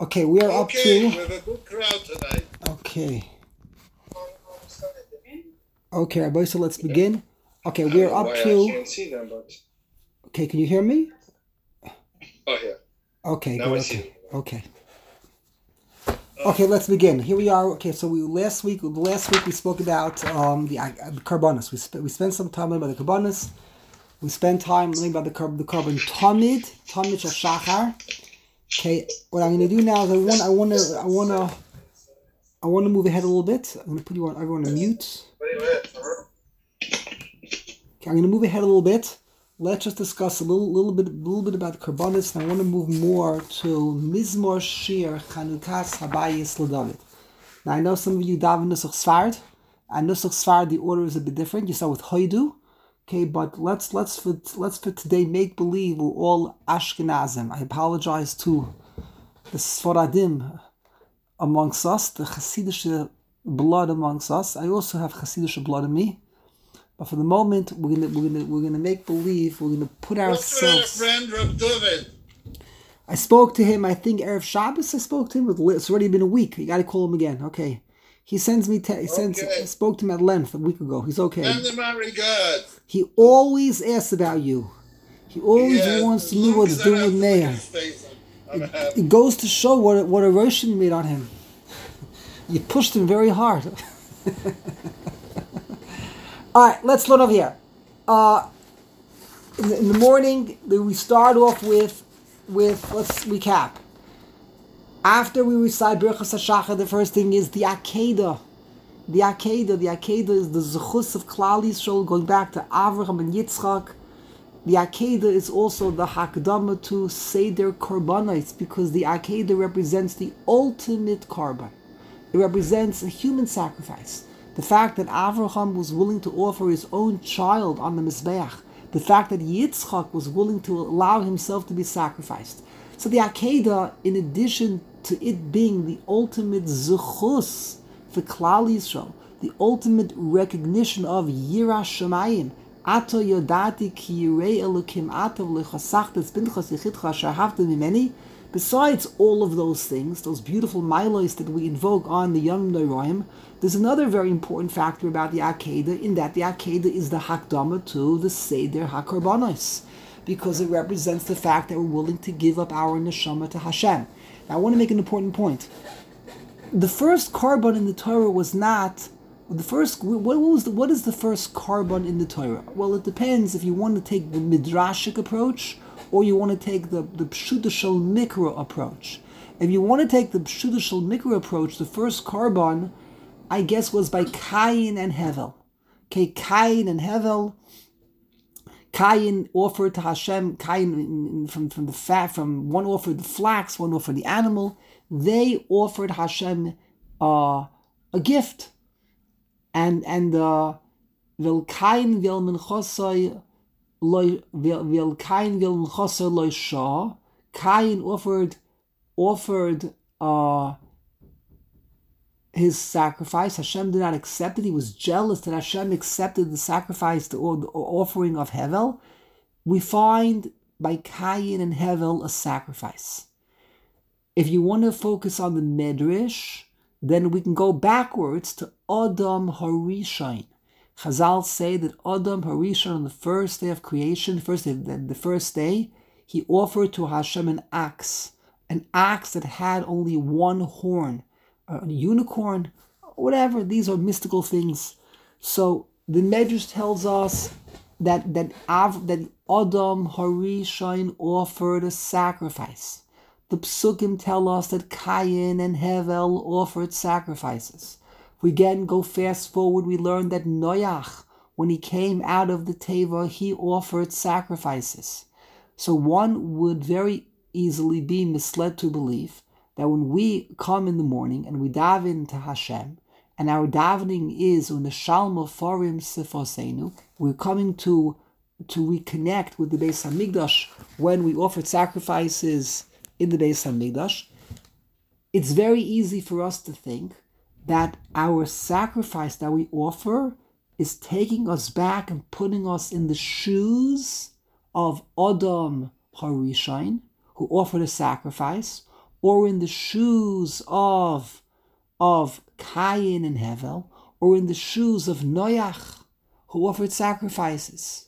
Okay, we are up Okay, to. we have a good crowd tonight. Okay. Okay, Rabbi, so let's begin. Okay, I we don't are know up why I to. can't see them, but Okay, can you hear me? oh yeah, Okay, now good. I see Okay, them. okay. Uh, Okay, let's begin. Here we are. Okay, so last week we spoke about the karbanos. We spent some time learning about the karbanos. We spent time learning about the carbon tamid shachar. Okay, what I'm going to do now is I want to move ahead a little bit. I'm going to put everyone on mute. Okay, I'm going to move ahead a little bit. Let's just discuss a little bit about the karbanos, and I want to move more to Mizmor Shir Chanukas Habayis LeDavid. Now I know some of you daven Nusach Sfard. And Nusach Sfard, the order is a bit different. You start with Hoidu. Okay, but let's for today make believe we're all Ashkenazim. I apologize to the Sfaradim amongst us, the Hasidic blood amongst us. I also have Hasidic blood in me. But for the moment, we're gonna make believe. We're gonna put what's ourselves. with our friend Reb David? I spoke to him. I think Erev Shabbos. I spoke to him. It's already been a week. You got to call him again. Okay. He sends me. I spoke to him at length a week ago. He's okay. Send him our regard. He always asks about you. He always wants to know what's doing with Meir. It goes to show what a Roshan made on him. You pushed him very hard. All right, let's learn over here. In the morning, we start off with let's recap. After we recite Birchas HaShachar, the first thing is the Akedah. The Akedah is the Zechus of Klal Yisrael, going back to Avraham and Yitzchak. The Akedah is also the Hakdama to Seder Korbanos, because the Akedah represents the ultimate korban. It represents a human sacrifice. The fact that Avraham was willing to offer his own child on the Mizbeach. The fact that Yitzchak was willing to allow himself to be sacrificed. So the Akedah, in addition to it being the ultimate zechus for Klal Yisrael, the ultimate recognition of Yiras Shamayim, Ato Yodati Ki Yirei Elokim Atav Lechasachtes Binchas Yechidcha Shahavta Mimeni. Besides all of those things, those beautiful milos that we invoke on the Yom Noraim, there's another very important factor about the Akedah, in that the Akedah is the Hakdama to the Seder HaKorbanos, because it represents the fact that we're willing to give up our neshama to Hashem. Now I want to make an important point. The first korban in the Torah was not the first. What is the first korban in the Torah? Well, it depends if you want to take the midrashic approach or you want to take the Pshuta Shel Mikra approach. If you want to take the Pshuta Shel Mikra approach, the first korban, I guess, was by Cain and Hevel. Okay, Cain and Hevel. Cain offered to Hashem. Cain from the fat, from one offered the flax, one offered the animal. They offered Hashem a gift, and vil Cain vil minchosai vil Cain vil minchosai loy shah. Cain offered his sacrifice. Hashem did not accept it. He was jealous that Hashem accepted the sacrifice, the offering of Hevel. We find by Cain and Hevel a sacrifice. If you want to focus on the Medrash, then we can go backwards to Adam Harishon. Chazal say that Adam Harishon, on the first day of creation, the first day, he offered to Hashem an ox that had only one horn, a unicorn, whatever. These are mystical things. So the Medrash tells us that Adam Harishon offered a sacrifice. The Psukim tell us that Cain and Hevel offered sacrifices. We again go fast forward, we learn that Noach, when he came out of the Teva, he offered sacrifices. So one would very easily be misled to believe that when we come in the morning and we daven to Hashem, and our davening is U'neshalma Farim Sifosenu, we're coming to reconnect with the Beis Hamikdash when we offered sacrifices in the Beis Hamikdash. It's very easy for us to think that our sacrifice that we offer is taking us back and putting us in the shoes of Adam Harishon, who offered a sacrifice, or in the shoes of Cain and Hevel, or in the shoes of Noach, who offered sacrifices?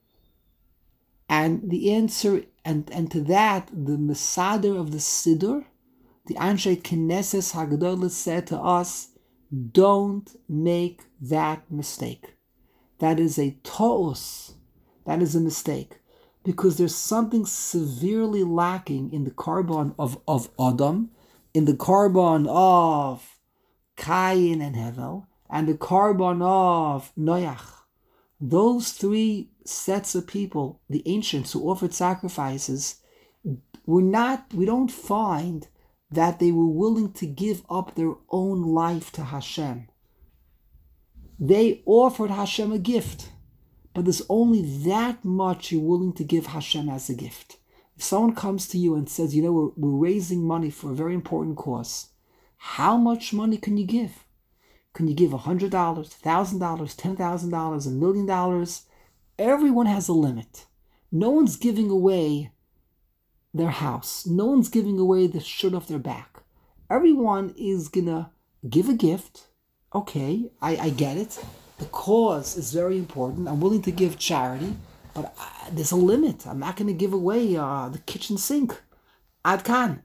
And the answer, and to that, the Mesader of the Siddur, the Anshe Knesses Hagdolah, said to us, don't make that mistake. That is a to'os. That is a mistake. Because there's something severely lacking in the carbon of Adam, in the carbon of Cain and Hevel, and the carbon of Noach. Those three sets of people, the ancients who offered sacrifices, we don't find that they were willing to give up their own life to Hashem. They offered Hashem a gift, but there's only that much you're willing to give Hashem as a gift. If someone comes to you and says, we're raising money for a very important cause, how much money can you give? Can you give $100, $1,000, $10,000, $1 million? Everyone has a limit. No one's giving away their house. No one's giving away the shirt off their back. Everyone is going to give a gift. Okay, I get it. The cause is very important. I'm willing to give charity, but there's a limit. I'm not going to give away the kitchen sink. Ad kan.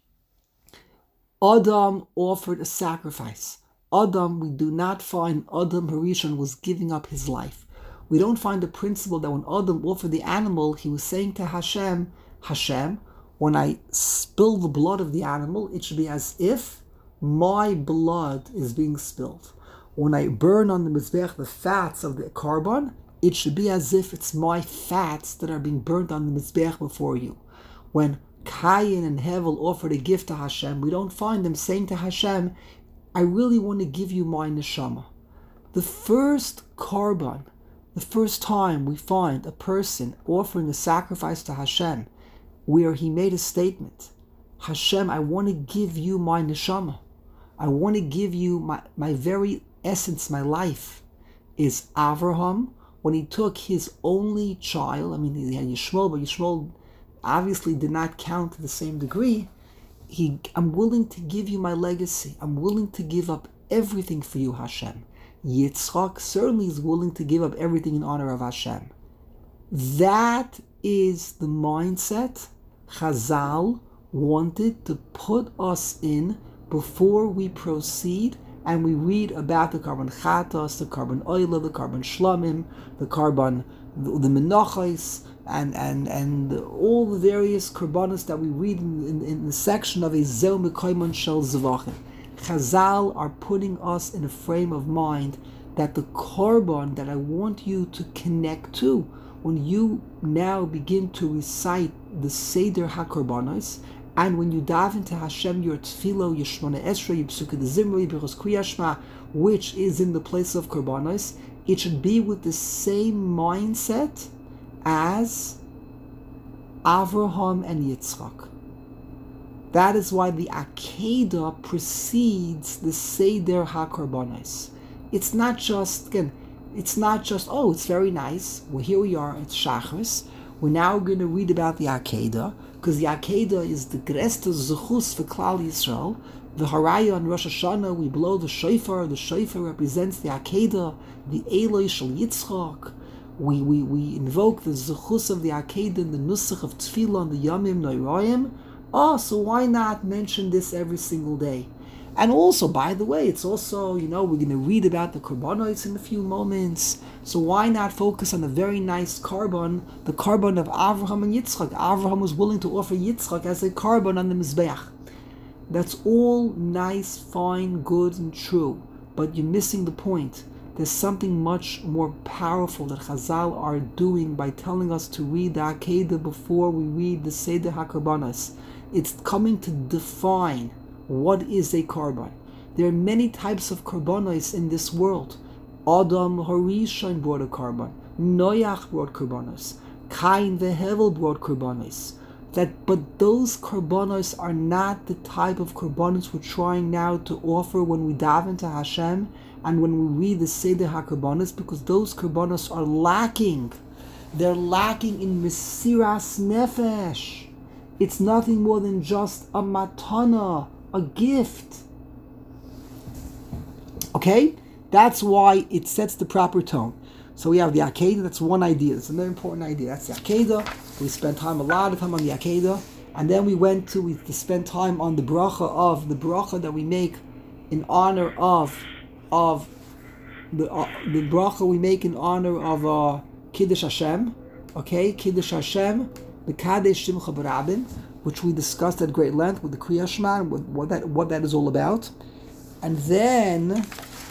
Adam offered a sacrifice. Adam, we do not find Adam Harishon was giving up his life. We don't find the principle that when Adam offered the animal, he was saying to Hashem, when I spill the blood of the animal, it should be as if my blood is being spilled. When I burn on the mizbech the fats of the carbon, it should be as if it's my fats that are being burnt on the mizbech before you. When Cain and Hevel offered a gift to Hashem, we don't find them saying to Hashem, I really want to give you my neshama. The first carbon, the first time we find a person offering a sacrifice to Hashem, where he made a statement, Hashem, I want to give you my neshama. I want to give you my very essence, my life, is Avraham, when he took his only child. He had Yishmael, but Yishmael obviously did not count to the same degree. I'm willing to give you my legacy. I'm willing to give up everything for you, Hashem. Yitzchak certainly is willing to give up everything in honor of Hashem. That is the mindset Chazal wanted to put us in before we proceed and we read about the carbon chatas, the carbon oila, the carbon shlamim, the carbon, the menachos, and all the various karbanos that we read in the section of a Zeu Mekoymon Shel Zvachim. Chazal are putting us in a frame of mind that the carbon that I want you to connect to, when you now begin to recite the Seder HaKarbanos, and when you dive into Hashem, your Tefillah, your Shmona Esrei, your Pesukei Zimri, Birchos Kriya Shema, which is in the place of Karbanos, it should be with the same mindset as Avraham and Yitzchak. That is why the Akedah precedes the Seder HaKarbanos. It's not just, oh, it's very nice. Well, here we are, it's Shachris. We're now going to read about the Akedah, because the Akedah is the Gresta Zechus for Klal Yisrael. The Haraya on Rosh Hashanah, we blow the shofar. The shofar represents the Akedah, the Eloi Shel Yitzchak. We invoke the Zechus of the Akedah in the Nusach of Tefillah on the Yamim Noirayim. Oh, so why not mention this every single day? And also, by the way, it's also, we're going to read about the Karbanos in a few moments. So why not focus on a very nice carbon, the carbon of Avraham and Yitzchak? Avraham was willing to offer Yitzchak as a carbon on the Mizbeach. That's all nice, fine, good, and true. But you're missing the point. There's something much more powerful that Chazal are doing by telling us to read the Akedah before we read the Seder HaKarbanos. It's coming to define what is a carbon. There are many types of karbanos in this world. Adam Harishon brought a carbon. Noach brought karbanos. Cain veHevel brought karbanos. But those karbanos are not the type of karbanos we're trying now to offer when we dive into Hashem and when we read the Seder HaKarbanos, because those karbanos are lacking. They're lacking in Mesiras Nefesh. It's nothing more than just a matana, a gift. Okay? That's why it sets the proper tone. So we have the Akedah, that's one idea. It's another important idea. That's the Akedah. We spent a lot of time on the Akedah. And then we spent time on the bracha that we make in honor of the bracha we make in honor of Kiddush Hashem. Okay? Kiddush Hashem, the Kadesh Shimcha B'Rabin, which we discussed at great length with the Kriya Shema, what that is all about. And then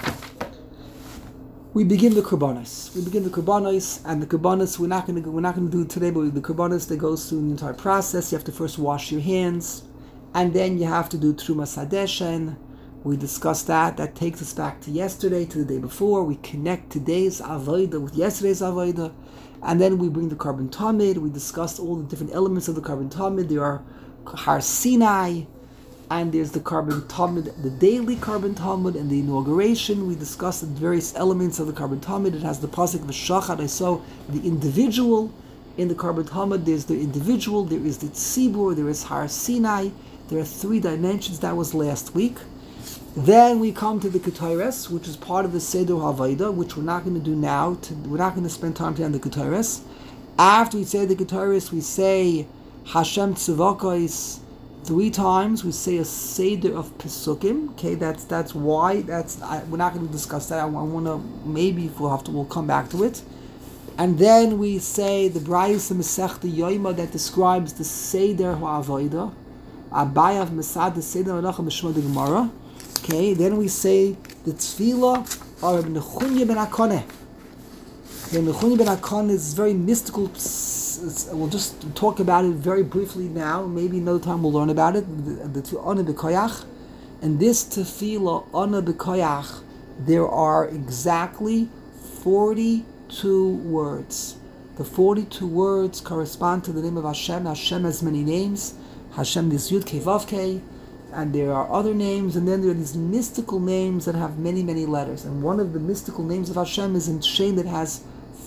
we begin the Kurbanos. And the Kurbanos we're not going to do it today, but the Kurbanos that goes through the entire process. You have to first wash your hands, and then you have to do Trumas Hadeshen. We discussed that. That takes us back to yesterday, to the day before. We connect today's Avodah with yesterday's Avodah, and then we bring the Carbon Tamid. We discussed all the different elements of the Carbon Tamid. There are Har Sinai, and there's the Carbon Talmud, the daily Carbon Talmud, and the inauguration. We discussed the various elements of the Carbon Talmud. It has the pasuk v'shachar. I saw the individual in the Carbon Talmud. There's the individual. There is the tzibur. There is Har Sinai. There are 3 dimensions. That was last week. Then we come to the Ketores, which is part of the Seder Havayda, which we're not going to do now. We're not going to spend time today on the Ketores. After we say the Ketores, we say Hashem Tzivakos 3 times. We say a Seder of Pesukim. Okay, that's why. We're not going to discuss that. I want to, maybe we'll come back to it. And then we say the Brayis Masechta Yoima that describes the Seder HaAvodah. Abayav Masad the Seder HaLacha Mishma the Gemara. Okay, then we say the Tefillah of Nechunya ben Akoneh. Okay, Nechunya ben Akoneh is very mystical. We'll just talk about it very briefly now. Maybe another time we'll learn about it. The Ana B'Koyach. And this Tefillah, Ana B'Koyach, there are exactly 42 words. The 42 words correspond to the name of Hashem. Hashem has many names. Hashem is Yud Kei Vav Kei. And there are other names, and then there are these mystical names that have many, many letters. And one of the mystical names of Hashem is in Shem that has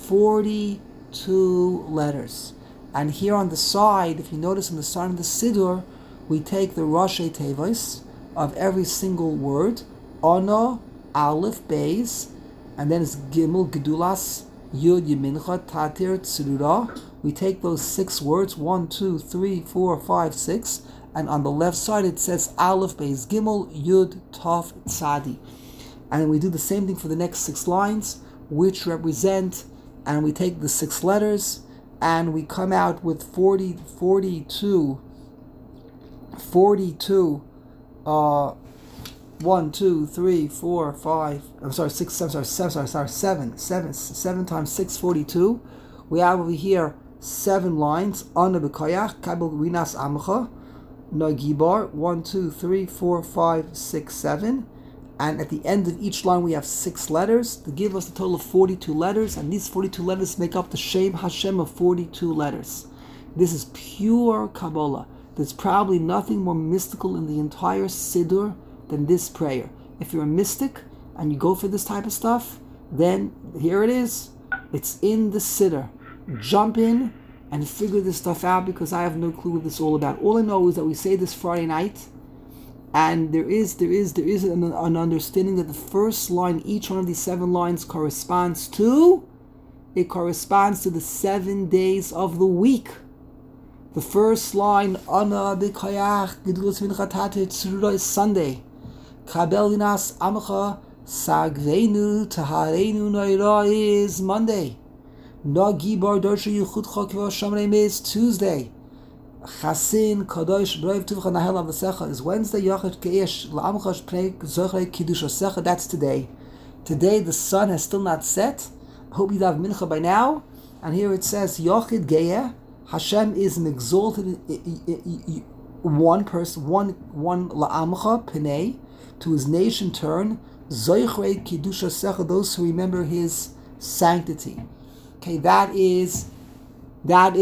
42 letters. And here on the side, if you notice on the side of the Siddur, we take the Rashi Tevos of every single word, Ana, Aleph, Beis, and then it's Gimel, Gedulas, Yud, Yemincha, Tatir, Tzurura. We take those 6 words, 1, 2, 3, 4, 5, 6, and on the left side it says Aleph, Beis, Gimel, Yud, Tav, Tzadi. And we do the same thing for the next 6 lines, which represent, and we take the 6 letters, and we come out with 42, 1, 2, 3, 4, 5, I'm sorry, 6, I'm sorry, 7 times 6, 42. We have over here 7 lines, Ana B'Koyach, Kabel Rinas Amcha, Nagibar, 1, 2, 3, 4, 5, 6, 7. And at the end of each line we have 6 letters to give us a total of 42 letters, and these 42 letters make up the Shem Hashem of 42 letters. This is pure Kabbalah. There's probably nothing more mystical in the entire Siddur than this prayer. If you're a mystic and you go for this type of stuff, then here it is. It's in the Siddur. Jump in and figure this stuff out, because I have no clue what this is all about. All I know is that we say this Friday night, and there is an understanding that the first line, each one of these 7 lines corresponds to the 7 days of the week. The first line, Ana B'Koyach, Gedulas Mincha Tatir Tzurura, is Sunday. Kabel Linas Amcha, Sagveinu Tahareinu Noira is Monday. Nagibar Dorsha Yichudcha Kva Shamreim is Tuesday. Chasin Kadosh Brave Tuvcha Nahel Avasecha is Wednesday. Yachid Keish La'amchash Pnei Zochrei Kiddush Asecha. That's today. Today the sun has still not set. I hope you have mincha by now. And here it says Yachid Geya. Hashem is an exalted one person, one La'amcha Pnei, to his nation turn. Zochrei Kiddush Asecha, those who remember his sanctity. Okay, that is wait,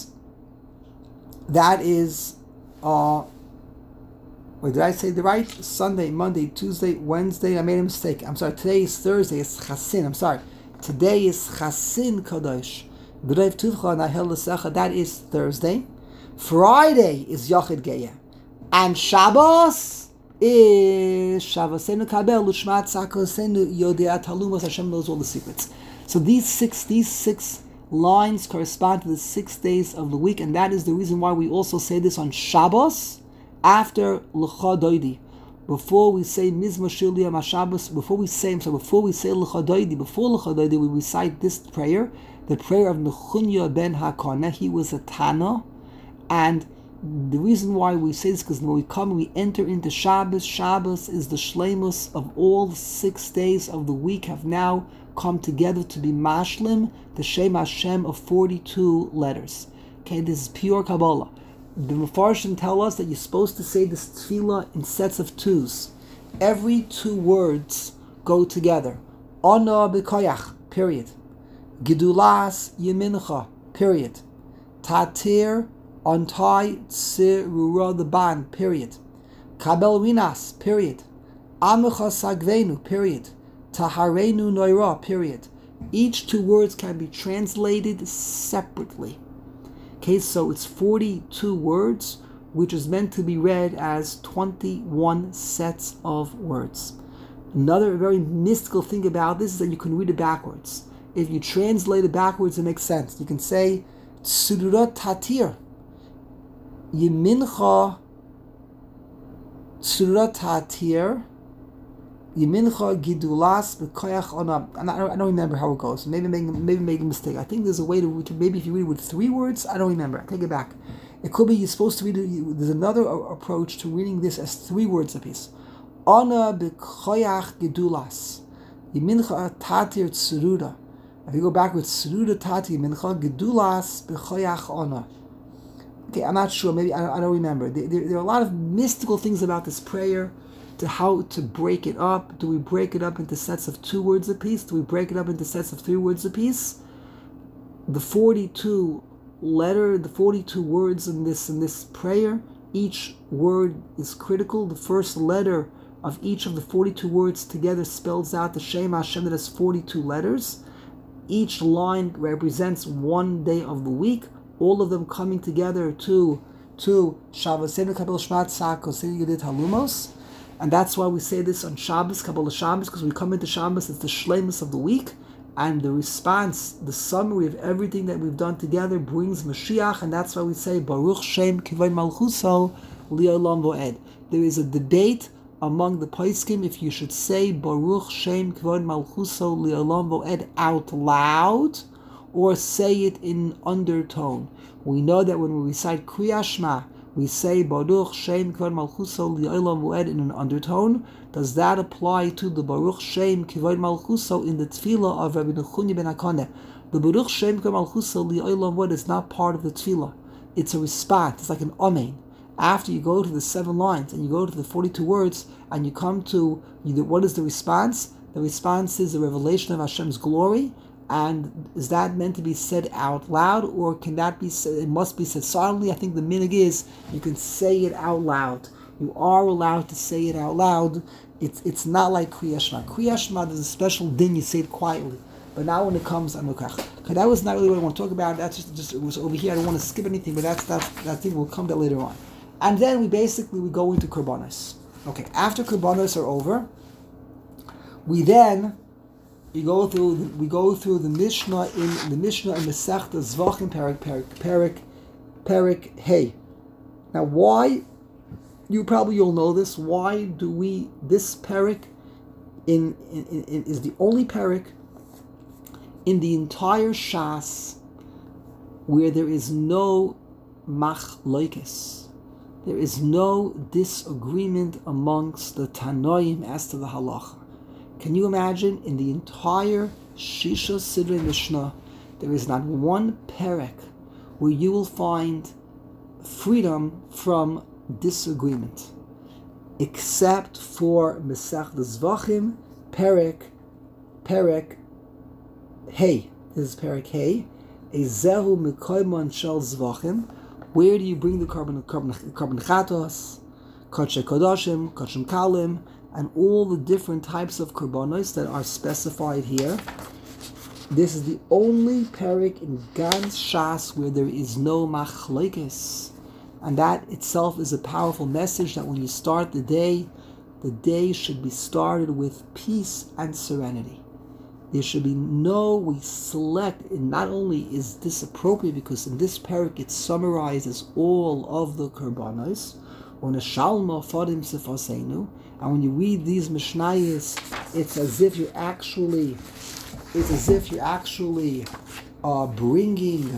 did I say the right? Sunday, Monday, Tuesday, Wednesday, I made a mistake. I'm sorry, today is Thursday, it's Chasin, I'm sorry. Today is Chasin Kadosh. That is Thursday. Friday is Yochid Geya. And Shabbos is Shabbosenu Kabel Lushmat Sakosenu Yodea Talumos. Hashem knows all the secrets. So these six lines correspond to the 6 days of the week, and that is the reason why we also say this on Shabbos after L'cha Doidi. Before we say Mizmor Shir Liyam HaShabbos, before we say L'cha Doidi, we recite this prayer, the prayer of Nechunya ben HaKaneh. He was a Tana, and the reason why we say this is because when we enter into Shabbos, Shabbos is the shleimus of all the 6 days of the week have now come together to be mashlim, the Shem Hashem of 42 letters. Okay, this is pure Kabbalah. The Mefarshim tell us that you're supposed to say this tefillah in sets of 2s. Every 2 words go together. Ana b'koyach, period. Gidulas yemincha, period. Tatir, ontai tzirura the ban, period. Kabel rinas, period. Amecha sagvenu, period. Taharenu noira, period. Each 2 words can be translated separately. Okay, so it's 42 words, which is meant to be read as 21 sets of words. Another very mystical thing about this is that you can read it backwards. If you translate it backwards, it makes sense. You can say, Tsurura Tatir, Yemincha, Tsurura Tatir, Yemincha Gidulas B'koyach Ona. I don't remember how it goes. Maybe make a mistake. I think there's a way to maybe if you read it with 3 words. I don't remember. I take it back. It could be you're supposed to read it. There's another approach to reading this as 3 words apiece. Ona B'koyach Gidulas Yemincha Tatir Tsuruda. If you go backwards, Tsuruda Tatir Yemincha Gidulas B'koyach Ona. Okay, I'm not sure. Maybe I don't remember. There are a lot of mystical things about this prayer. To how to break it up. Do we break it up into sets of 2 words apiece? Do we break it up into sets of 3 words apiece? The 42 words in this prayer, each word is critical. The first letter of each of the 42 words together spells out the Shem Hashem that has 42 letters. Each line represents 1 day of the week, all of them coming together to Shabbosenu Kabel Shmat Sakosenu Yodea Talumos. And that's why we say this on Shabbos, Kabbalah Shabbos, because we come into Shabbos, it's the shleimus of the week, and the response, the summary of everything that we've done together brings Mashiach, and that's why we say, Baruch Shem Kivod Malchuso Li'olam Vo'ed. There is a debate among the Poskim if you should say Baruch Shem Kivod Malchuso Li'olam Vo'ed out loud, or say it in undertone. We know that when we recite Kriyas Shema, we say Baruch Shem Kivod Malchuso Li'olam Vo'ed in an undertone. Does that apply to the Baruch Shem Kivod Malchuso in the tefillah of Rabbi Nechunya ben HaKaneh? The Baruch Shem Kivod Malchuso Li'olam Vo'ed is not part of the tefillah. It's a response. It's like an amen. After you go to the 7 lines and you go to the 42 words and you come to what is the response? The response is the revelation of Hashem's glory. And is that meant to be said out loud, or can that be said? It must be said silently. I think the minhag is you can say it out loud. You are allowed to say it out loud. It's not like Kriyas Shema. Kriyas Shema, there's a special din. You say it quietly. But now when it comes, okay, that was not really what I want to talk about. That's just it was over here. I don't want to skip anything, but that thing will come to later on. And then we go into Korbanos. Okay, after Korbanos are over, we go through the Mishnah in Masechta Zvachim Perek Hey. Now, why? You'll know this. Why do we this Perek is the only Perek in the entire Shas where there is no machlokes. There is no disagreement amongst the Tanoim as to the halacha. Can you imagine in the entire Shisha Sidrei Mishnah, there is not one perek where you will find freedom from disagreement, except for Masechta Zvachim, Perek Hey. This is Perek Hey. Ezehu Mikoymon Shel Zvachim. Where do you bring the carbon chatos, kodshe kodashim, kodshem kalim, and all the different types of korbanos that are specified here? This is the only perek in Gans Shas where there is no machlokes. And that itself is a powerful message that when you start the day should be started with peace and serenity. There should be we select, and not only is this appropriate because in this parak it summarizes all of the Korbanos, and when you read these Mishnayos, it's as if you're actually bringing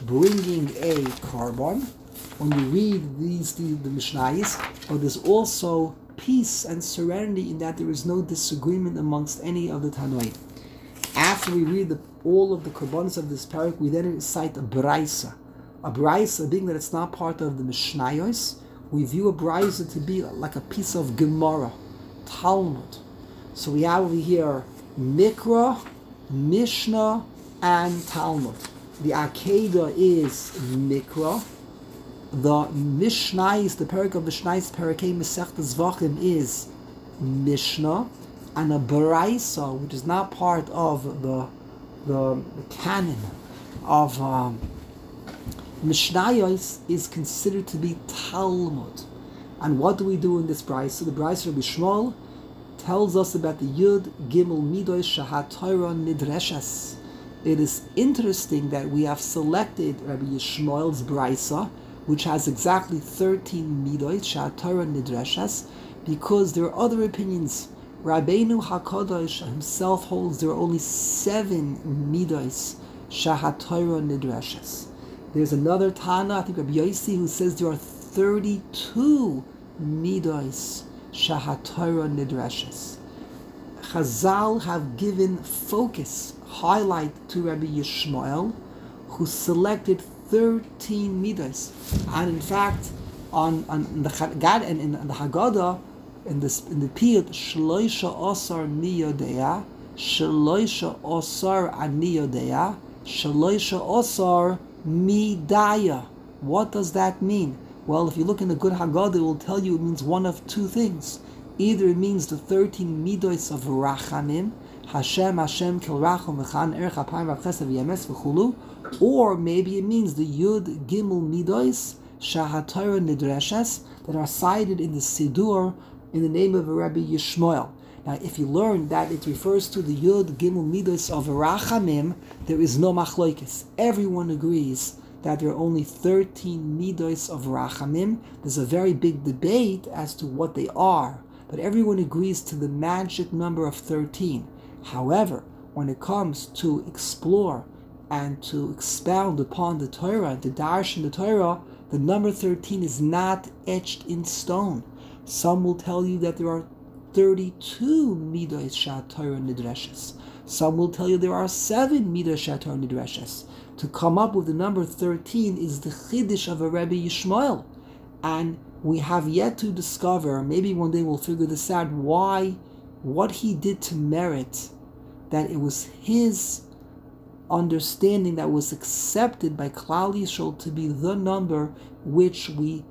a korban. When you read the Mishnayos, but there's also peace and serenity in that there is no disagreement amongst any of the Tanoim. After we read all of the korbanos of this parak, we then recite a braisa. A braisa, being that it's not part of the Mishnayos, we view a braisa to be like a piece of Gemara, Talmud. So we have over here Mikra, Mishnah, and Talmud. The Akedah is Mikra. The Mishnayos, the parak of Mishnayos, Parakei Masechtas Zvachim, is Mishnah, and a Baraisa, which is not part of the canon of Mishnayos, is considered to be Talmud. And what do we do in this Baraisa? The Baraisa of Shmuel tells us about the Yud Gimel Midos Shahat Torah Nidreshes. It is interesting that we have selected Rabbi Yishmael's Baraisa, which has exactly 13 Midos Shahat Torah Nidreshes, because there are other opinions. Rabbeinu HaKadosh himself holds there are only 7 Midos Shahat Torah Nidreshes. There's another Tana, I think Rabbi Yossi, who says there are 32 Midos Shahat Torah Nidreshes. Chazal have given focus, highlight to Rabbi Yishmael, who selected 13 Midos. And in fact, on the Chagad and in the Haggadah, in the Piyut, Shloisha Osar Mi Yodea, Shloisha Osar Ani Yodea, Shloisha Osar Mi Daya. What does that mean? Well, if you look in the good Haggadah, it will tell you it means one of two things. Either it means the 13 Midos of Rachamim, Hashem, Kil Racham, V'chan, Erech, Apayim, V'chesed, V'yemes, V'chulu, or maybe it means the Yud Gimel Midos, Shahat Torah Nidreshes, that are cited in the Siddur in the name of Rabbi Yishmael. Now, if you learn that it refers to the Yud Gimel Midos of Rachamim, there is no machlokes. Everyone agrees that there are only 13 Midos of Rachamim. There's a very big debate as to what they are, but everyone agrees to the magic number of 13. However, when it comes to explore and to expound upon the Torah and to darshan the Torah, the number 13 is not etched in stone. Some will tell you that there are 32 Midos Shahat Torah Nidreshes. Some will tell you there are 7 Midos Shahat Torah Nidreshes. To come up with the number 13 is the Chiddush of a Rabbi Yishmael. And we have yet to discover, maybe one day we'll figure this out, what he did to merit that it was his understanding that was accepted by Klal Yisrael to be the number which we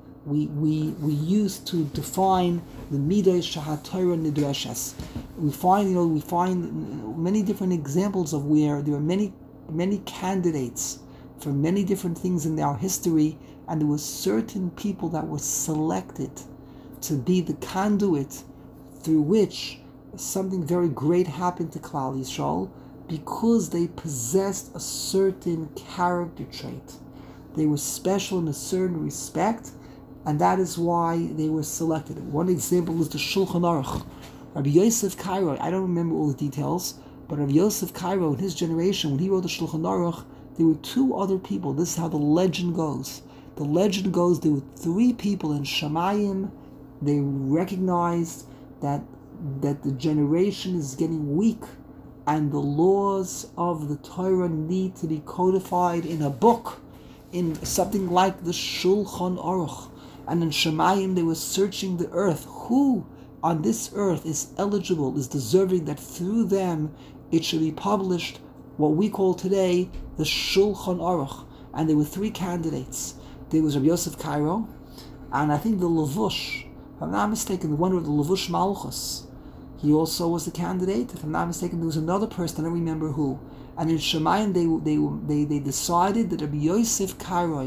use to define the Midos Shahat Torah Nidreshes. We find many different examples of where there are many candidates for many different things in our history, and there were certain people that were selected to be the conduit through which something very great happened to Klal Yisrael, because they possessed a certain character trait. They were special in a certain respect, and that is why they were selected. One example is the Shulchan Aruch. Rabbi Yosef Karo, I don't remember all the details, but Rabbi Yosef Karo, in his generation, when he wrote the Shulchan Aruch, there were 2 other people. This is how the legend goes. The legend goes there were 3 people in Shamayim. They recognized that the generation is getting weak, and the laws of the Torah need to be codified in a book, in something like the Shulchan Aruch. And in Shemayim, they were searching the earth. Who on this earth is eligible, is deserving that through them it should be published what we call today the Shulchan Aruch. And there were 3 candidates. There was Rabbi Yosef Karo, and I think the Levush, if I'm not mistaken, the one with the Levush Malchus. He also was a candidate. If I'm not mistaken, there was another person, I don't remember who. And in Shemayim, they decided that Rabbi Yosef Karo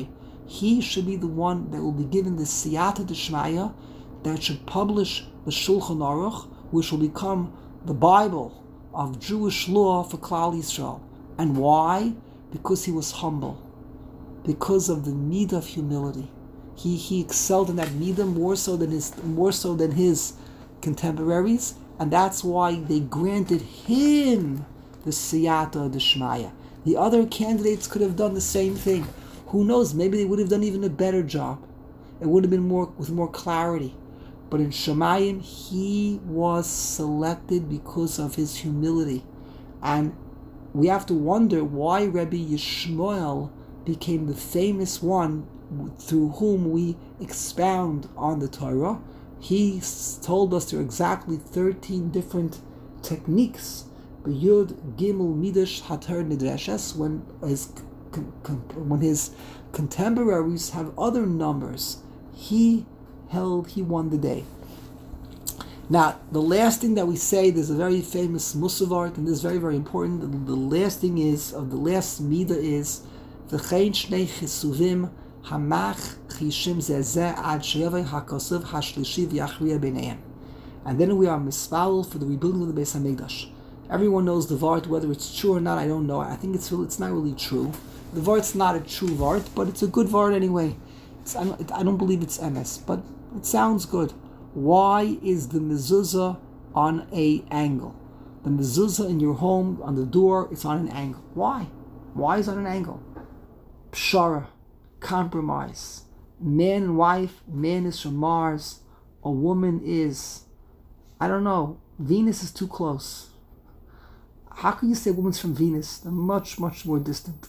he should be the one that will be given the siyata d'shmaya, that should publish the Shulchan Aruch, which will become the Bible of Jewish law for Klal Yisrael. And why? Because he was humble. Because of the midah of humility. He excelled in that midah more so than his contemporaries, and that's why they granted him the siyata d'shmaya. The other candidates could have done the same thing. Who knows? Maybe they would have done even a better job. It would have been with more clarity. But in Shemayim, he was selected because of his humility. And we have to wonder why Rabbi Yishmael became the famous one through whom we expound on the Torah. He told us there are exactly 13 different techniques. B'Yud Gimel Midash Hatar Nidreshes, when his contemporaries have other numbers, he won the day. Now, the last thing that we say, there's a very famous Musavart, and this is very, very important. The last thing is, of the last midah is, V'chein shnei chisuvim hamach chishim zezeh ad sheyavei hakasuv hashlishi v'yachriya b'neihem. And then we are mispal for the rebuilding of the Beis Hamikdash. Everyone knows the Vart, whether it's true or not, I don't know. I think it's not really true. The Vart's not a true Vart, but it's a good Vart anyway. I don't believe it's MS, but it sounds good. Why is the mezuzah on a angle? The mezuzah in your home, on the door, it's on an angle. Why? Why is it on an angle? Pshara, compromise. Man and wife, man is from Mars, a woman is, I don't know, Venus is too close. How can you say a woman's from Venus? They're much, much more distant.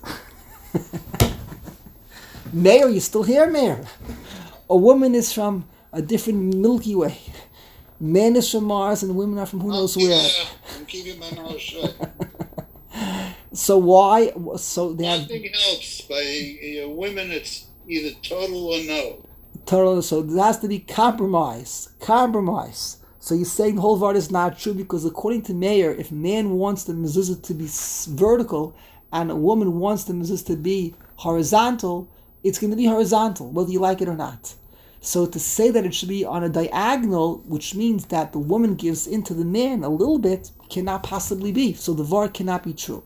Mayor, you still here, Mayor? A woman is from a different Milky Way. Men is from Mars and women are from who knows where. I'm keeping my mouth shut. So why? So they have. Nothing helps. By women, it's either total or no. Total. So there has to be compromise. Compromise. So you're saying the whole Vart is not true because according to Meir, if man wants the mezuzah to be vertical and a woman wants the mezuzah to be horizontal, it's going to be horizontal, whether you like it or not. So to say that it should be on a diagonal, which means that the woman gives into the man a little bit, cannot possibly be. So the Vart cannot be true.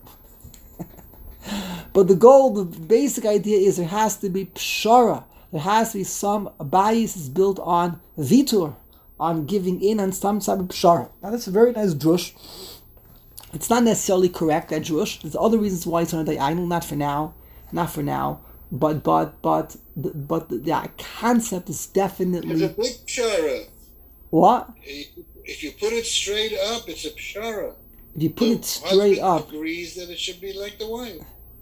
But the basic idea is there has to be pshara. There has to be some bias is built on vitur, on giving in on some type of pshara. Now that's a very nice drush. It's not necessarily correct, that drush. There's other reasons why it's on a diagonal, not for now. But the concept is definitely... It's a big pshara. What? If you put it straight up, it's a pshara. If you put it straight up... agrees that it should be like the wife.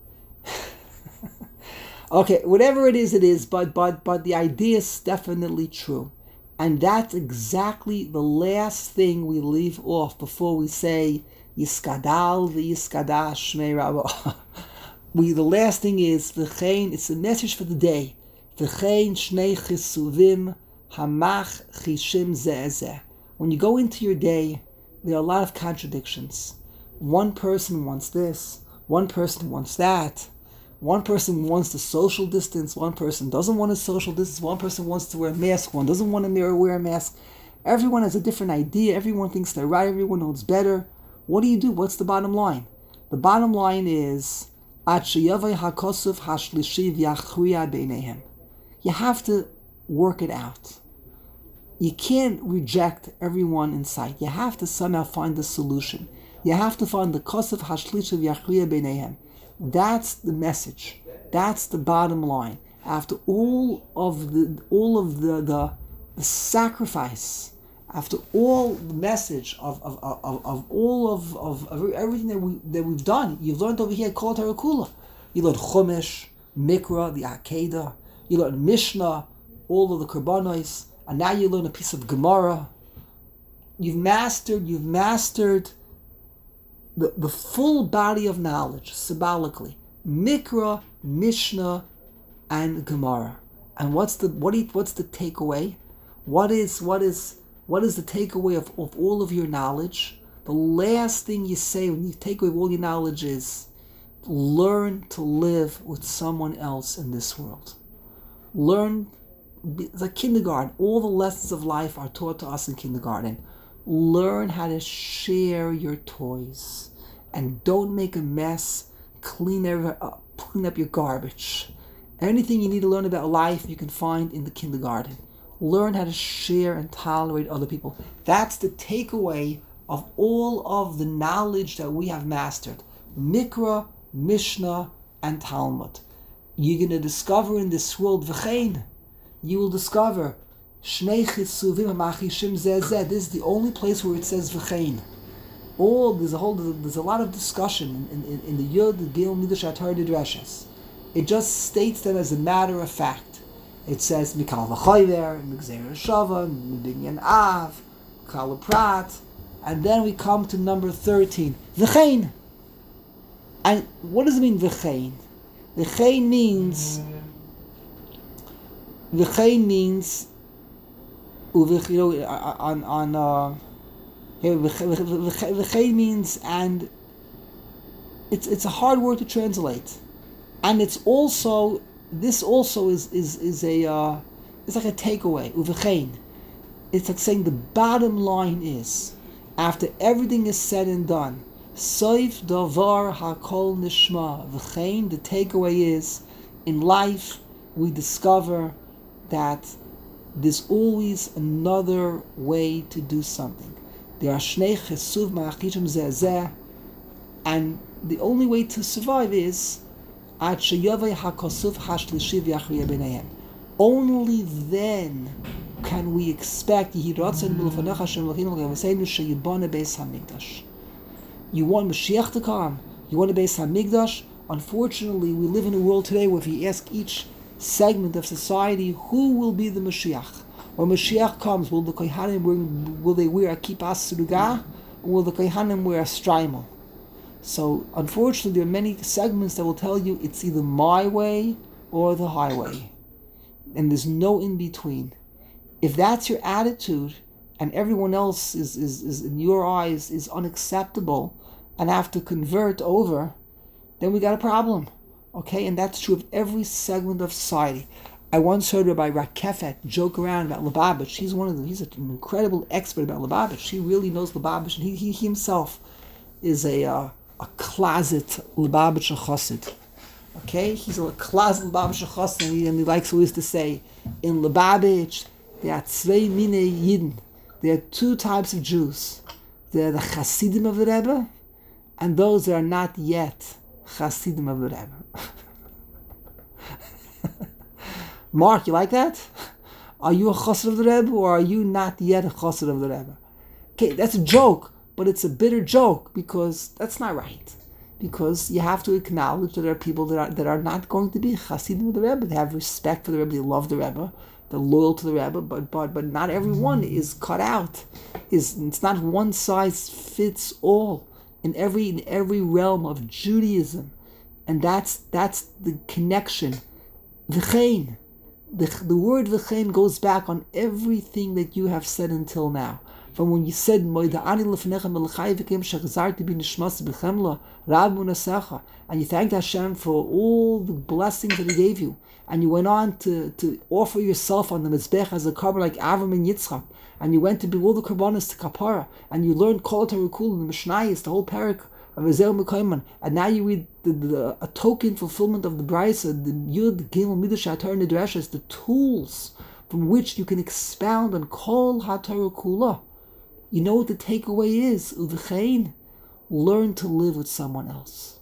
Okay, whatever it is, but the idea is definitely true. And that's exactly the last thing we leave off before we say Yiskadal v'Yiskadash Shmei Rabba. The last thing is v'chein. It's a message for the day. V'chein shnei chisuvim hamach chishim ze'ezeh. When you go into your day, there are a lot of contradictions. One person wants this. One person wants that. One person wants the social distance. One person doesn't want a social distance. One person wants to wear a mask. One doesn't want to wear a mask. Everyone has a different idea. Everyone thinks they're right. Everyone knows better. What do? What's the bottom line? The bottom line is you have to work it out. You can't reject everyone in sight. You have to somehow find the solution. You have to find the kosov hashlish v'yachriya b'neihem. That's the message. That's the bottom line. After all of the sacrifice, after all the message of everything that we've done, you've learned over here Kol Torah Kula. You learned Chumash, Mikra, the Akedah. You learned Mishnah, all of the Karbanos, and now you learn a piece of Gemara. You've mastered the full body of knowledge symbolically, Mikra, Mishnah, and Gemara. And what's the takeaway? What is the takeaway of all of your knowledge? The last thing you say when you take away all your knowledge is learn to live with someone else in this world. Learn, it's like kindergarten. All the lessons of life are taught to us in kindergarten. Learn how to share your toys. And don't make a mess. Clean up your garbage. Anything you need to learn about life, you can find in the kindergarten. Learn how to share and tolerate other people. That's the takeaway of all of the knowledge that we have mastered. Mikra, Mishnah, and Talmud. You're going to discover in this world, v'chein, you will discover, Shnei Chisuvim HaMachishim Zeh Zeh. This is the only place where it says v'chein. There's a lot of discussion in the Yud, the Gil, Midrash, Atar, Dreshes. It just states them as a matter of fact. It says Mikal V'choyver, Migzer Shava, Binyan Av, Kal Prat, and then we come to number 13, v'chein. And what does it mean v'chein? V'chein means v'chein means v'chein means, and it's a hard word to translate, and it's also is a it's like a takeaway. V'chein, it's like saying the bottom line is, after everything is said and done, Soif davar hakol nishma v'chein. The takeaway is, in life we discover that there's always another way to do something. There are shnei chesuv ma'achishim zeh zeh, and the only way to survive is ad sheyavei hakosuf hashlishiv yachriya b'neihem. Only then can we expect Yihiratzen milfanecha Hashem Elokeinu l'Gavaseinu sheyibana beis hamikdash. You want Mashiach to come. You want a Beis HaMikdash. Unfortunately, we live in a world today where if you ask each segment of society who will be the Mashiach, when Mashiach comes, will the Kohanim will they wear a kippas surugah, or will the Kohanim wear a strimal? So, unfortunately, there are many segments that will tell you it's either my way or the highway, and there's no in between. If that's your attitude, and everyone else is in your eyes is unacceptable, and have to convert over, then we got a problem. Okay? And that's true of every segment of society. I once heard Rabbi Rakefet joke around about Lubavitch. He's an incredible expert about Lubavitch. He really knows Lubavitch, and he himself is a closet Lubavitcher Chassid. Okay? He's a closet Lubavitcher Chassid, and he likes always to say, in Lubavitch, there are zwei mine Yidden. There are two types of Jews. There are the Hasidim of the Rebbe, and those that are not yet Hasidim of the Rebbe. Mark, you like that? Are you a Chassid of the Rebbe, or are you not yet a Chassid of the Rebbe? Okay, that's a joke, but it's a bitter joke, because that's not right. Because you have to acknowledge that there are people that are not going to be Hasidim of the Rebbe. They have respect for the Rebbe, they love the Rebbe, they're loyal to the Rebbe, but not everyone is cut out. It's not one size fits all in every realm of Judaism, and that's the connection. V'chein, the word v'chein goes back on everything that you have said until now. From when you said Moida'ani lefnecha melechai v'kem shechazarti b'nishmas b'chemla rab unasecha, and you thanked Hashem for all the blessings that He gave you, and you went on to offer yourself on the mizbech as a korban like Avram and Yitzchak, and you went to bring all the korbanos to kapara, and you learned Kol HaTorah in the Mishnayos, the whole parak of Ezel Mekayman, and now you read a token fulfillment of the Brisa, the Yud, Gimel, Midrash, Atar, Nidreshes, the tools from which you can expound on Kol HaTorah Kula. You know what the takeaway is? U'v'chein, learn to live with someone else.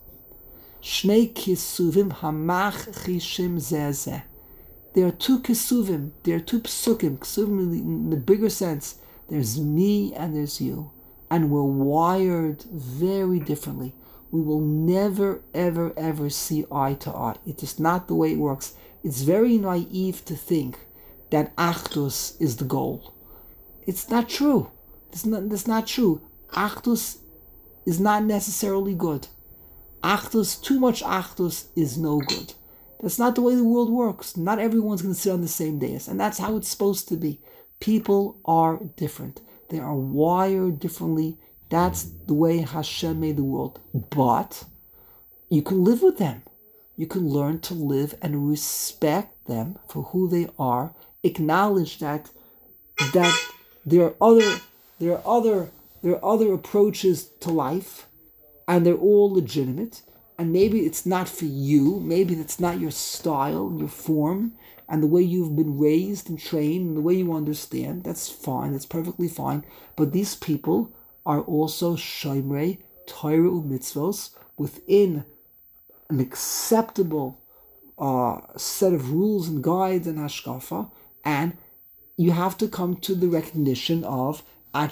Shnei kisuvim hamach chishim zeh. There are two kisuvim. There are two psukim. Kisuvim in the bigger sense. There's me and there's you, and we're wired very differently. We will never, ever, ever see eye to eye. It is not the way it works. It's very naive to think that achdus is the goal. It's not true. That's not true. Achdus is not necessarily good. Achdus, too much achdus is no good. That's not the way the world works. Not everyone's going to sit on the same dais, and that's how it's supposed to be. People are different. They are wired differently. That's the way Hashem made the world. But you can live with them. you can learn to live and respect them for who they are. Acknowledge that there are other approaches to life, and they're all legitimate. And maybe it's not for you. Maybe it's not your style, your form, and the way you've been raised and trained, and the way you understand. That's fine. That's perfectly fine. But these people are also shomrei Torah u'mitzvos within an acceptable set of rules and guides and hashkafa, and you have to come to the recognition of there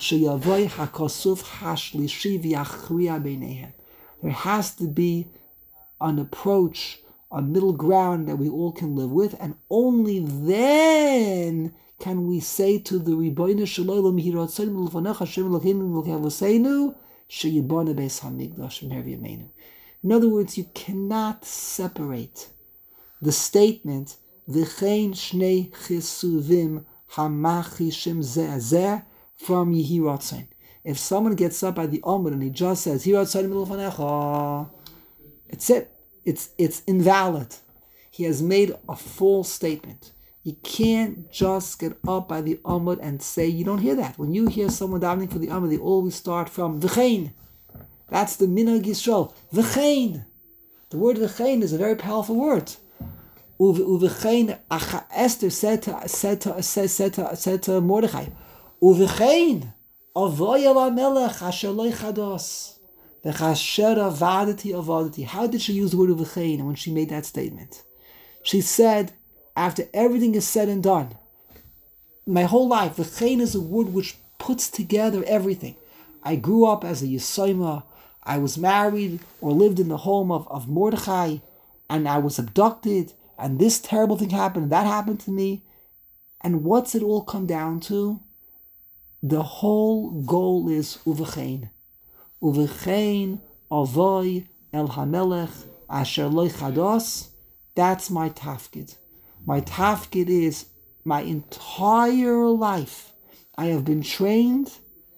has to be an approach, a middle ground that we all can live with, and only then can we say to the Ribono Shel Olam, in other words, you cannot separate the statement V'chein shnei chisuvim hamachishim zeh from Yehi Ratzon. If someone gets up at the Amud and he just says Yehi Ratzon milfanecha, it's it. It's invalid. He has made a false statement. You can't just get up by the Amud and say, you don't hear that. When you hear someone davening for the Amud, they always start from V'chein. That's the Minhag Yisrael. V'chein. The word V'chein is a very powerful word. Uv'chein, Esther said to Mordechai, Uv'chein, avoy el HaMelech asher lo chados, v'chasher avadati. How did she use the word Uv'chein when she made that statement? She said, after everything is said and done, my whole life, V'chein is a word which puts together everything. I grew up as a Yesoma, I was married or lived in the home of Mordechai, and I was abducted, and this terrible thing happened, and that happened to me. And what's it all come down to? The whole goal is Uv'chein. Uv'chein avoy el HaMelech asher lo chados. That's my tafkid. My tafkid is my entire life. I have been trained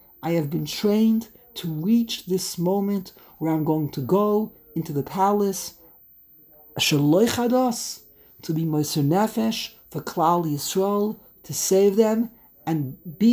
to reach this moment where I'm going to go into the palace, asher lo chados, to be Moser Nefesh for Klal Yisrael, to save them, and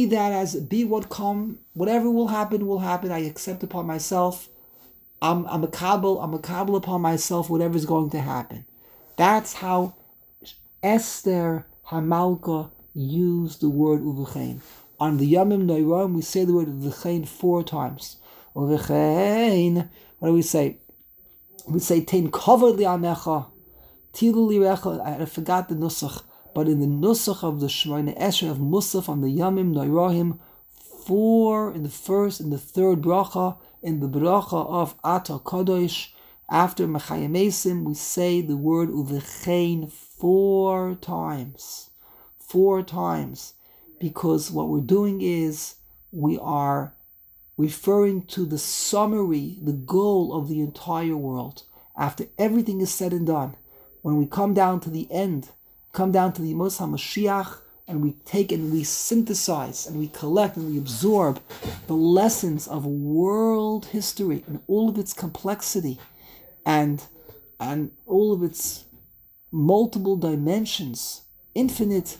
whatever will happen. I accept upon myself. I'm a kabel upon myself whatever is going to happen. That's how Esther Hamalka used the word Uv'chein. On the Yamim Noiram, we say the word Uv'chein 4 times. Uv'chein, what do we say? We say Tein Kavod Li'amecha. I forgot the nusach, but in the nusach of the Shemona Esrei of Musaf on the Yamim Noirahim, 4 in the first and the third bracha, in the bracha of Ata Kadosh, after Mechayim Esim, we say the word Uv'chein 4 times. 4 times. Because what we're doing is we are referring to the summary, the goal of the entire world. After everything is said and done, when we come down to the end, come down to the Yemos HaMashiach, and we take and we synthesize and we collect and we absorb the lessons of world history and all of its complexity and all of its multiple dimensions, infinite,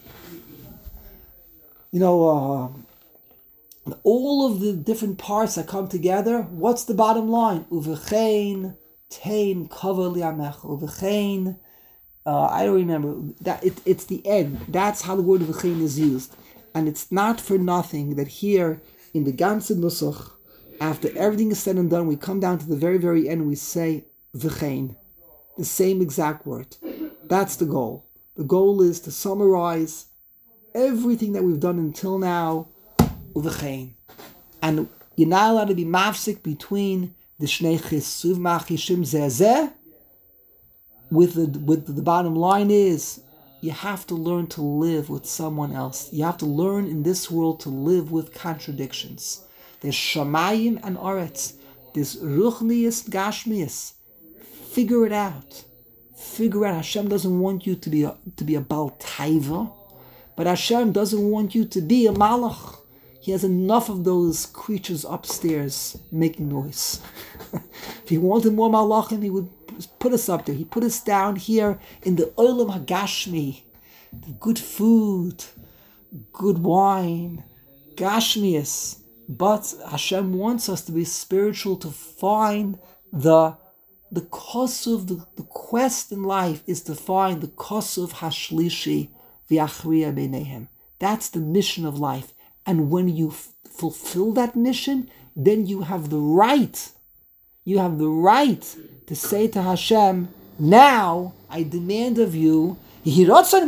all of the different parts that come together. What's the bottom line? Uv'chein tein kavod li'amecha. Uv'chein, I don't remember that. It's the end. That's how the word V'chein is used, and it's not for nothing that here in the ganze Nusach, after everything is said and done, we come down to the very, very end. We say V'chein, the same exact word. That's the goal. The goal is to summarize everything that we've done until now, V'chein, and you're not allowed to be mafsik between the shnei chisuv machishim zeh. With the bottom line is, you have to learn to live with someone else. You have to learn in this world to live with contradictions. There's shamayim and aretz. There's ruchnius, gashmius. Figure it out. Hashem doesn't want you to be a Baal Taiva, but Hashem doesn't want you to be a malach. He has enough of those creatures upstairs making noise. If he wanted more malachim, he would put us up there. He put us down here in the Olam Hagashmi, the good food, good wine, Gashmias. But Hashem wants us to be spiritual, to find the kosuv, the quest in life is to find the kosuv hashlishi v'achriya beinehem. That's the mission of life. And when you fulfill that mission, then you have the right to say to Hashem, now I demand of you, you have the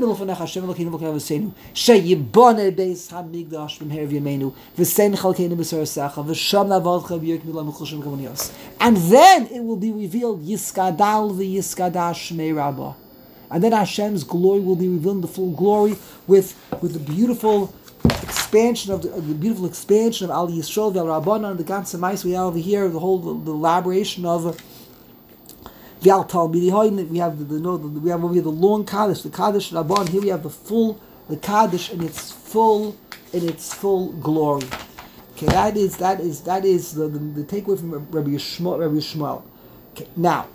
and then it will be revealed Yiskadal v'Yiskadash Shmei Rabbah. And then Hashem's glory will be revealed in the full glory with the beautiful expansion of Al Yisrael V'Al Rabbana and the ganze Mais. We have over here the elaboration of V'Al Talmidei Hoin. We have we have over here the long Kaddish, the Kaddish Rabban. Here we have the Kaddish in its full glory. Okay, that is the takeaway from Rabbi Yishmael. Okay, now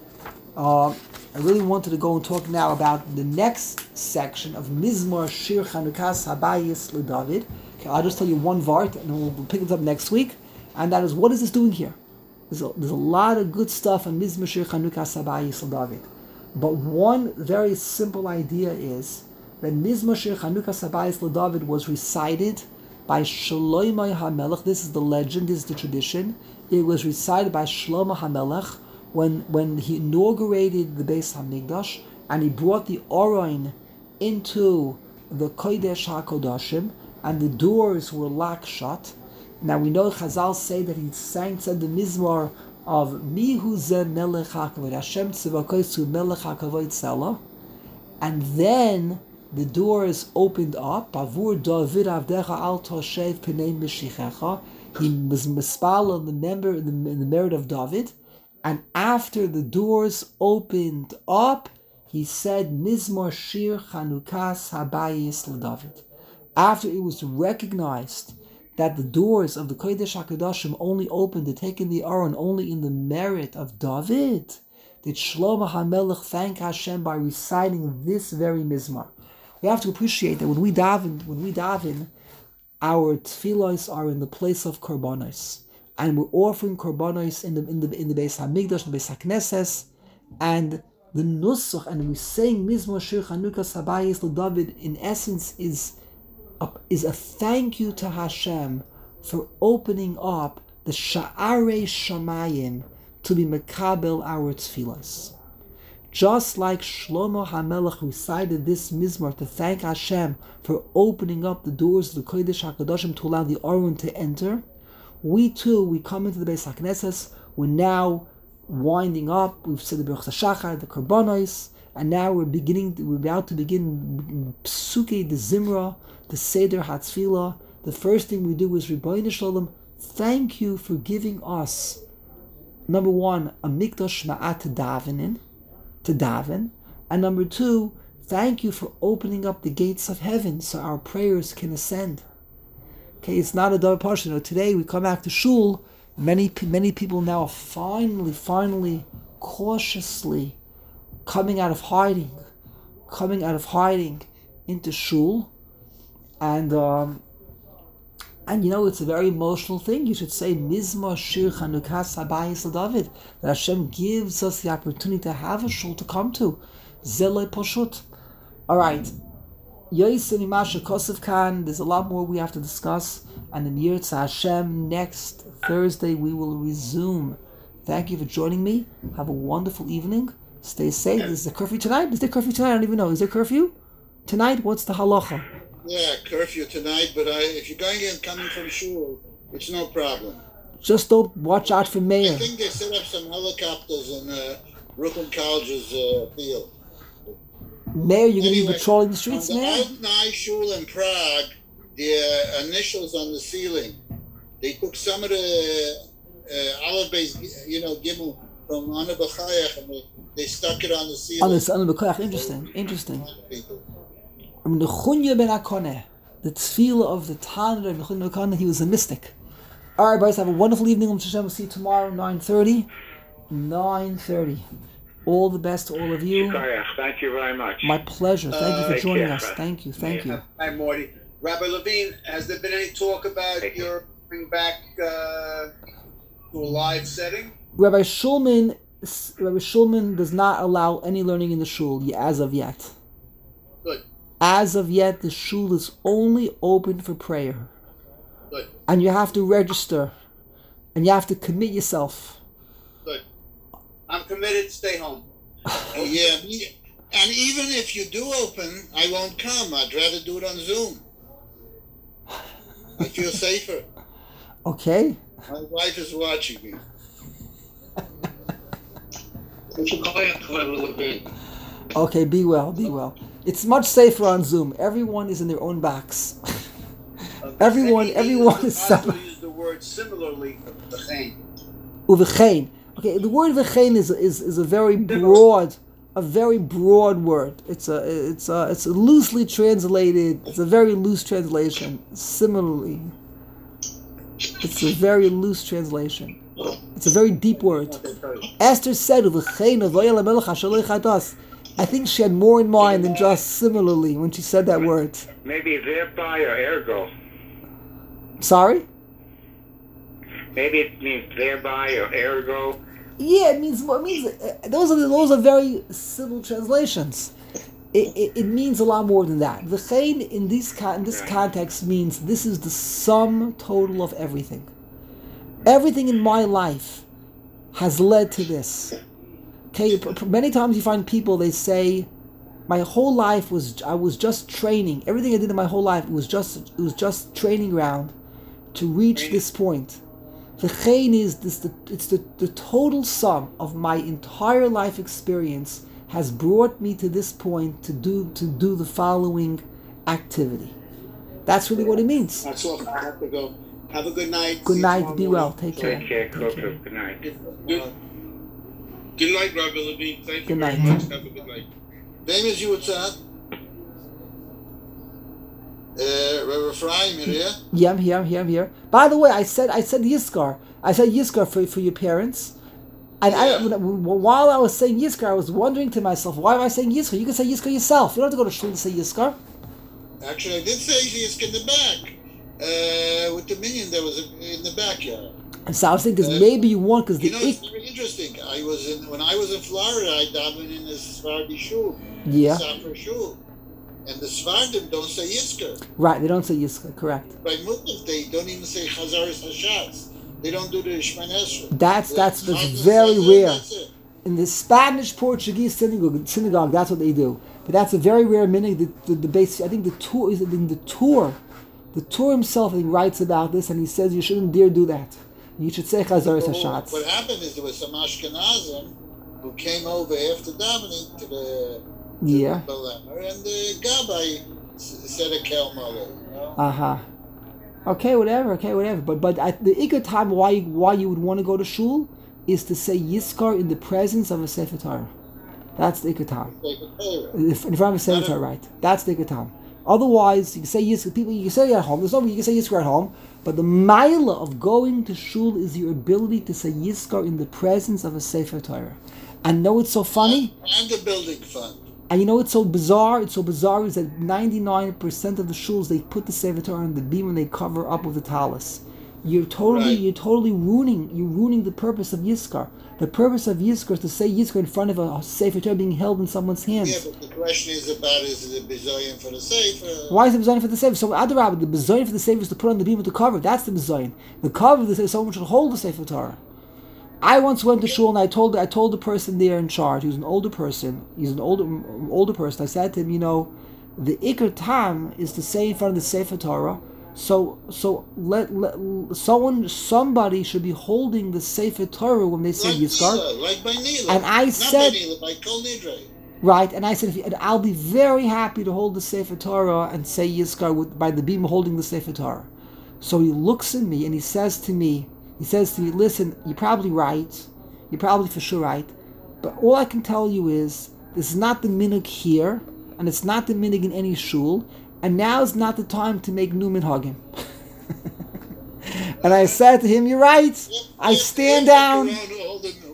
I really wanted to go and talk now about the next section of Mizmor Shir Chanukas Habayis LeDavid. Okay, I'll just tell you one vart, and we'll pick it up next week. And that is, what is this doing here? There's a lot of good stuff on Mizmor Shir Chanukas Habayis LeDavid. But one very simple idea is that Mizmor Shir Chanukas Habayis LeDavid was recited by Shlomo HaMelech. This is the legend, this is the tradition. It was recited by Shlomo HaMelech when he inaugurated the Beis Hamikdash, and he brought the Aron into the Kodesh HaKodashim, and the doors were locked shut. Now we know Chazal say that he said the Mizmor of Mihu Ze Melech HaKavod, Hashem Tzivakosu Melech HaKavod Tzela, and then the doors opened up. Bavur David Avdecha Al Toshev Pnei Meshichecha. He was mispal on the merit of David. And after the doors opened up, he said, Mizmor Shir Chanukas Habayis LeDavid. After it was recognized that the doors of the Kodesh HaKodashim only opened to take in the Aron only in the merit of David, did Shlomo HaMelech thank Hashem by reciting this very Mizmor. We have to appreciate that when we daven, our tefillos are in the place of korbanos. And we're offering korbanos in the Beis Hamikdash, the Beis HaKnesses, and the Nusach, and we're saying Mizmor Shir Chanukas Habayis LeDavid, in essence is a thank you to Hashem for opening up the Sha'arei Shamayim to be Mekabel our tefillas. Just like Shlomo HaMelech recited this Mizmor to thank Hashem for opening up the doors of the Kodesh HaKadoshim to allow the Aron to enter, we come into the Beis HaKnesses. We're now winding up. We've said the Baruch HaShachar, the Korbanos, and now we're about to begin Psukei the Zimra, the Seder HaTzfilah. The first thing we do is Rebbeinu Shalom, thank you for giving us, number one, a Mikdash Ma'at to daven, and number two, thank you for opening up the gates of heaven so our prayers can ascend. Okay, it's not a double portion. Today we come back to shul. Many people now are finally, cautiously coming out of hiding into shul, and it's a very emotional thing. You should say Mizmor Shir Chanukas Habayis LeDavid, that Hashem gives us the opportunity to have a shul to come to. Zeloi Poshut. All right. There's a lot more we have to discuss, and in Yirtzeh Hashem, next Thursday we will resume. Thank you for joining me. Have a wonderful evening. Stay safe. Is there curfew tonight? I don't even know. Is there curfew tonight? What's the halacha? Yeah, curfew tonight, but if you're going and coming from shul, it's no problem. Just don't watch out for mayor. I think they set up some helicopters in Brooklyn College's field. Mayor, you're going to be patrolling the streets, Mayor? On the Altnai Shul in Prague, the initials on the ceiling, they took some of the Aleph Beis, Gimel from Ana B'Chayach, and they stuck it on the ceiling. Ana B'Chayach, interesting. I mean, the Chunya ben Akoneh, the tefillah of the Tanur of Nechunya ben Akoneh, he was a mystic. All right, boys, have a wonderful evening. We'll see you tomorrow, 9:30. All the best to all of you. Shkoyach. Thank you very much. My pleasure. Thank you for Take joining care, us. Fred. Thank you. Thank you. Hi, Morty. Rabbi Levine, has there been any talk about Thank you. your bring back to a live setting? Rabbi Shulman does not allow any learning in the shul as of yet. Good. As of yet, the shul is only open for prayer. Good. And you have to register. And you have to commit yourself. Good. I'm committed. Stay home. Yeah, and even if you do open, I won't come. I'd rather do it on Zoom. I feel safer. Okay? My wife is watching me. Okay, be well, be well. It's much safer on Zoom. Everyone is in their own box. everyone is separate. I use the word similarly. Uvechein. Okay, the word vechein is a very broad word. It's a loosely translated. It's a very loose translation. Similarly, it's a very loose translation. It's a very deep word. Esther said, "Uvechein avoyel hamelech asher lo yichadas." I think she had more in mind than just similarly when she said that word. Maybe thereby or ergo. Sorry? Maybe it means thereby or ergo. Yeah, it means those are very simple translations. It means a lot more than that. V'chein in this context means this is the sum total of everything. Everything in my life has led to this. Okay, many times you find people, they say, my whole life I was just training. Everything I did in my whole life was just training ground to reach this point. The chein is the total sum of my entire life experience has brought me to this point to do the following activity. That's really what it means. That's all. I have to go. Have a good night. Good See you night. tomorrow Be morning. well. Take care. Take care. Take care. Good night. Good night, Rabbi Levine. Thank you Good very night. much. Have a good night. Wem is you at? Rabbi Ephraim, you're here? Yeah, I'm here. By the way, I said Yiskar. I said Yiskar for your parents. And while I was saying Yiskar, I was wondering to myself, why am I saying Yiskar? You can say Yiskar yourself. You don't have to go to shul to say Yiskar. Actually, I did say Yisk in the back. With the minion that was in the backyard. And so I was thinking, because maybe you want, because It's very interesting. When I was in Florida, I davened in the Sephardi shul. Yeah. Safra shul. And the Sephardim don't say Yisker. Right, they don't say Yiskar, correct. By Muslims, they don't even say Chazaris Hashatz. They don't do the Shman Esrei. That's Martin very says it, rare. that's it. In the Spanish Portuguese synagogue, that's what they do. But that's a very rare minhag. The base, I think the Torah himself, I think, writes about this, and he says you shouldn't dare do that. You should say Chazaris Hashatz. What happened is there was some Ashkenazim who came over after davening to the Balemer, and the Gabbai said a Kel Malay. Okay, whatever. But at the ikar time, why you would want to go to shul is to say Yiskar in the presence of a Sefer Torah. That's the ikar time. In front of a Sefer Torah, right? That's the ikar time. Otherwise, you can say Yiskar. People, you can say it at home. There's no, you can say Yiskar at home. But the ma'ila of going to shul is your ability to say Yiskar in the presence of a Sefer Torah. And know it's so funny. And the building fund. And you know it's so bizarre? It's so bizarre is that 99% of the shuls, they put the Sefer Torah on the beam and they cover up with the talis. You're totally ruining the purpose of Yiskar. The purpose of Yiskar is to say Yiskar in front of a Sefer Torah being held in someone's hands. Yeah, but the question is it the bizoyin for the Sefer? Why is it bizoyin for the Sefer? So Adarabah, the bizoyin for the Sefer is to put on the beam with the cover. That's the bizoyin. The cover of the Sefer, someone should hold the Sefer Torah. I once went to shul and I told the person there in charge, he was an older person. He's an older person. I said to him, the ikar tam is to say in front of the Sefer Torah. So somebody should be holding the Sefer Torah when they say Yiskar. Like by Nila. And I said, by Kol Nidre. Right, and I said, and I'll be very happy to hold the Sefer Torah and say Yiskar by the beam holding the Sefer Torah. So he looks at me and he says to me, listen, you're probably right. You're probably for sure right. But all I can tell you is, this is not the minhag here, and it's not the minhag in any shul, and now is not the time to make new minhagim. And I said to him, you're right. I stand down.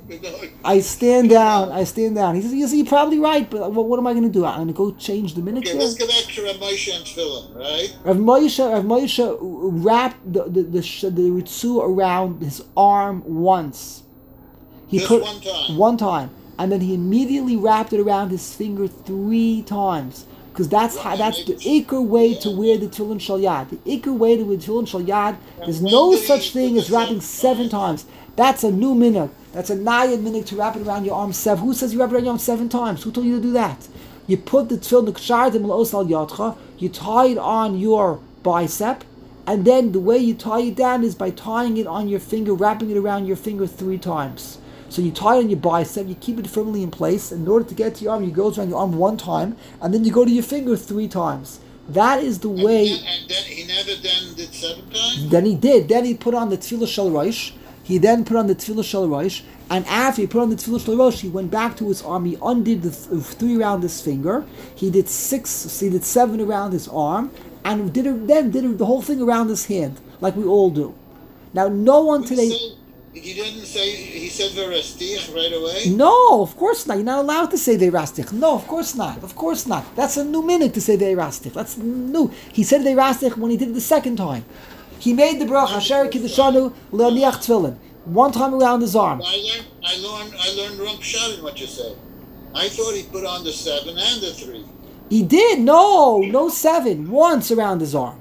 Good night. I stand down. I stand down. He says, you're probably right, but what am I going to do? I'm going to go change the minutes Okay, here? let's go back to Rav Moshe and Tefillin, right? Rav Moshe wrapped the Ritzu around his arm once. He Just put one time. one time, and then he immediately wrapped it around his finger 3 times, because that's the ikar way to wear the tefillin shal yad. The ikar way to wear the tefillin shal yad. There's when no did he such thing put as it wrapping 7 7 times. That's a new minhag. That's a nayad minhag to wrap it around your arm 7. Who says you wrap it around your arm 7 times? Who told you to do that? You put the tefillin kshartim l'os al yadcha. You tie it on your bicep. And then the way you tie it down is by tying it on your finger, wrapping it around your finger 3 times. So you tie it on your bicep, you keep it firmly in place. In order to get to your arm, you go around your arm 1 time, and then you go to your finger 3 times. That is the way. And then he never then did 7 times? Then he did. Then he put on the tefillah shel rosh. He then put on the tefillah shel rosh. And after he put on the tefillah shel rosh, he went back to his arm. He undid the 3 around his finger. He did 6. He did 7 around his arm, and did the whole thing around his hand, like we all do. Now, no one today. He didn't say, he said verastich right away? No, of course not. You're not allowed to say veirastich. No, of course not. Of course not. That's a new minute to say veirastich. That's new. He said veirastich when he did it the second time. He made the bracha Asher Kiddushanu Le'aniach Tefillin 1 time around his arm. I learned wrong pshat in what you said. I thought he put on the 7 and the 3. He did. No 7. Once around his arm.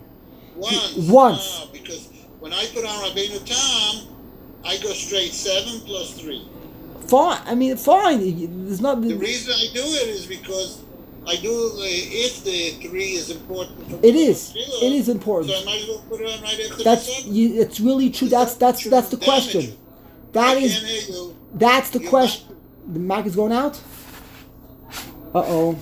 Once. Because when I put on Rabbeinu Tam, I go straight 7 plus 3. Fine. I mean, fine. There's not. The reason I do it is because I do if the 3 is important. For It is. Tefillah, It is important. So I might as well put it on right after That's the 7. it's really true. That's the question. That I is. can't hear you. That's the You question. The mic is going out? Uh-oh.